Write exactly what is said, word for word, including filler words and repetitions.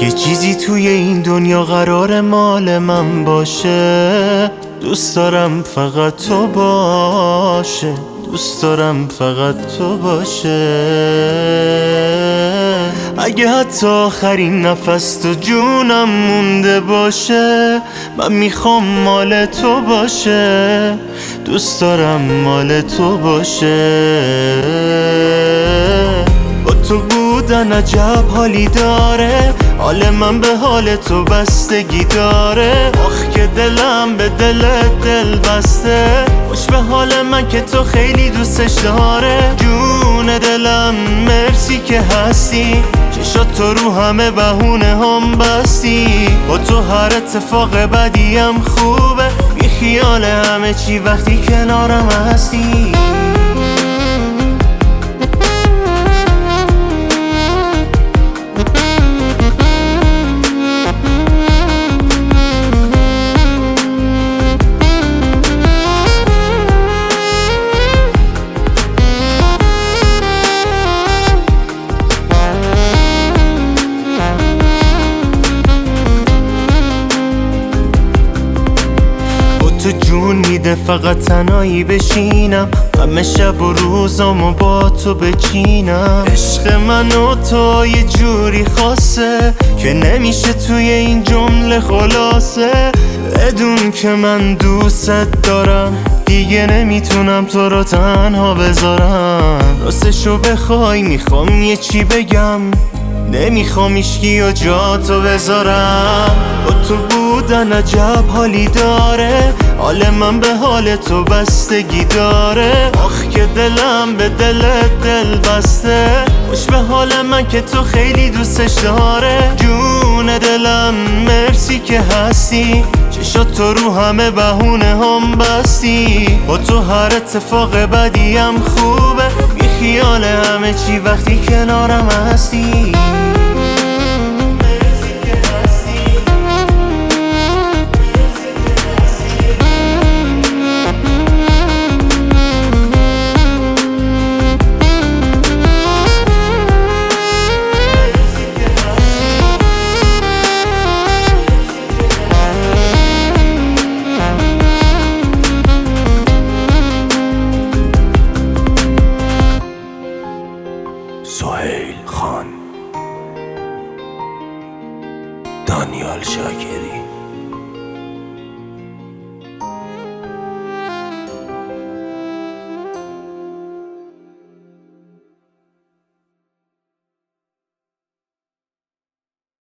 اگه چیزی توی این دنیا قرار مال من باشه، دوست دارم فقط تو باشه، دوست دارم فقط تو باشه. اگه حتی آخرین نفس تو جونم مونده باشه، من میخوام مال تو باشه، دوست دارم مال تو باشه. با تو بودن عجب حالی داره، حال من به حال تو بستگی داره. آخ که دلم به دلت دل بسته، خوش به حال من که تو خیلی دوستش داره. جون دلم مرسی که هستی، چشات تو رو همه بهونه هم بستی. با تو هر اتفاق بدیم خوبه، بی خیال همه چی وقتی کنارم هستی. تو جون میده فقط تنهایی بشینم، همه شب و روزامو با تو بچینم. عشق من و تو یه جوری خاصه که نمیشه توی این جمله خلاصه. بدون که من دوست دارم، دیگه نمیتونم تو رو تنها بذارم. راستشو بخوای میخوام یه چی بگم، نمیخوام ایشکی و جا تو بذارم. با تو بودن عجب حالی داره، حال من به حال تو بستگی داره. آخ که دلم به دلت دل بسته، خوش به حال من که تو خیلی دوستش داره. جون دلم مرسی که هستی، چشات تو رو همه بهونه هم بستی. با تو هر اتفاق بدیم خوبه، بی خیال همه چی وقتی کنارم هستی. سهیل خان، دانیال شاکری.